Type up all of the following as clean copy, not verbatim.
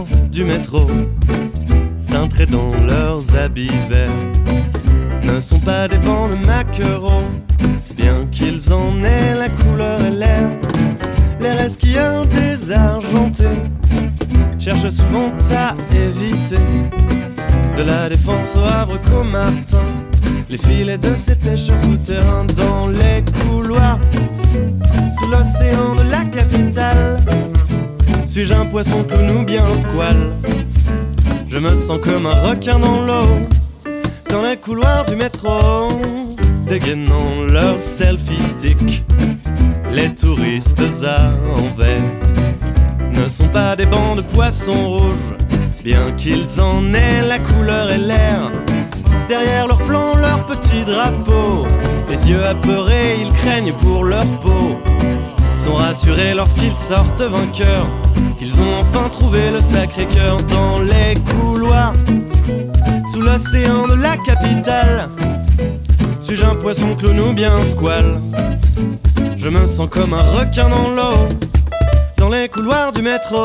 du métro, cintrés dans leurs habits verts, ne sont pas des bancs de maquereaux, bien qu'ils en aient la couleur et l'air. Les resquilleurs désargentés cherchent souvent à éviter, de la Défense au Havre qu'au Martin, les filets de ces pêcheurs souterrains dans les couloirs. Sous l'océan de la capitale, suis-je un poisson clown ou bien un squale? Je me sens comme un requin dans l'eau, dans les couloirs du métro, dégainant leur selfie stick. Les touristes à Anvers ne sont pas des bancs de poissons rouges, bien qu'ils en aient la couleur et l'air. Derrière leur plan, leur petit drapeau, les yeux apeurés, ils craignent pour leur peau. Sont rassurés lorsqu'ils sortent vainqueurs, qu'ils ont enfin trouvé le Sacré-Cœur dans les couloirs. Sous l'océan de la capitale, suis-je un poisson clown ou bien un squale? Je me sens comme un requin dans l'eau, dans les couloirs du métro.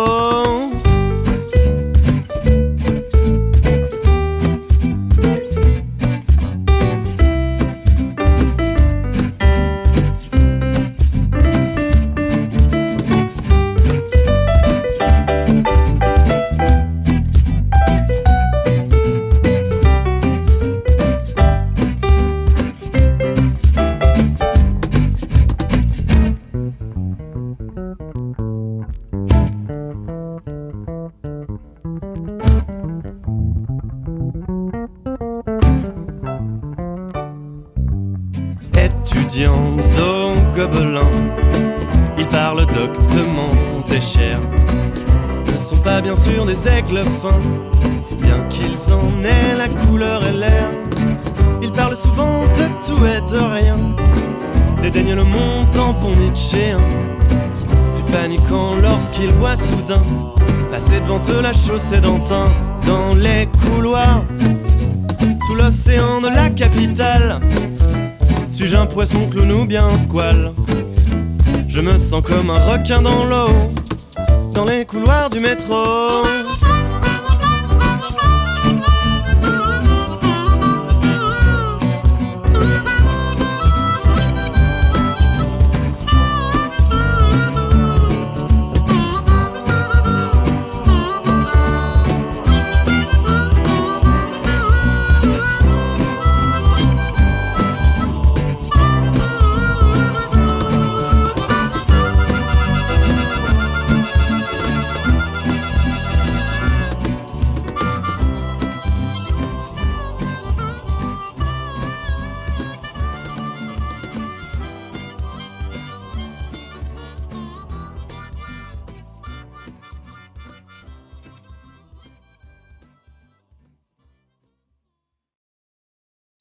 Étudiants aux gobelins, ils parlent doctement des chairs, ne sont pas bien sûr des aigles fins, bien qu'ils en aient la couleur et l'air. Ils parlent souvent de tout et de rien, dédaignent le monde tampon nietzschéen, puis paniquant lorsqu'ils voient soudain passer devant eux la chaussée d'Antin dans les couloirs. Sous l'océan de la capitale, suis-je un poisson clown ou bien un squale? Je me sens comme un requin dans l'eau, dans les couloirs du métro.